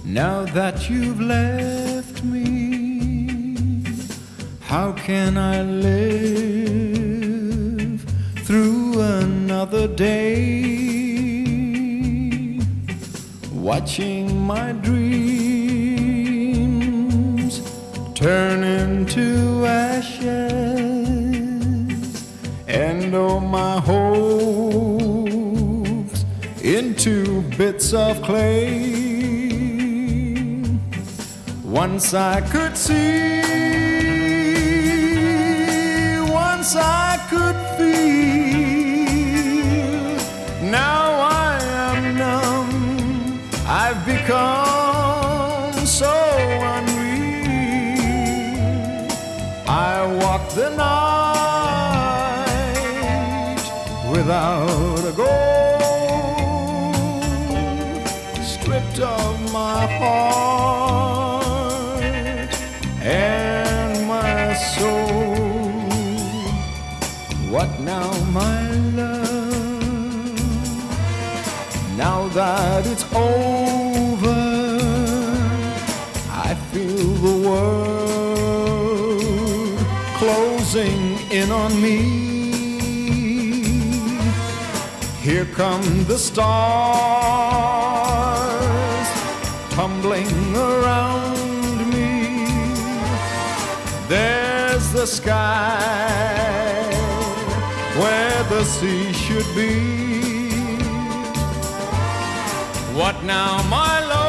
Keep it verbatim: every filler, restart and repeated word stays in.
Now that you've left me, how can I live through another day, watching my dreams turn into ashes, and oh, my hopes into bits of clay. Once I could see, once I could feel, now I am numb, I've become so unreal. I walk the night without a goal, stripped of my heart and my soul. What now, my love? Now that it's over, I feel the world closing in on me. Here come the stars tumbling around. There's the sky where the sea should be. What now, my love?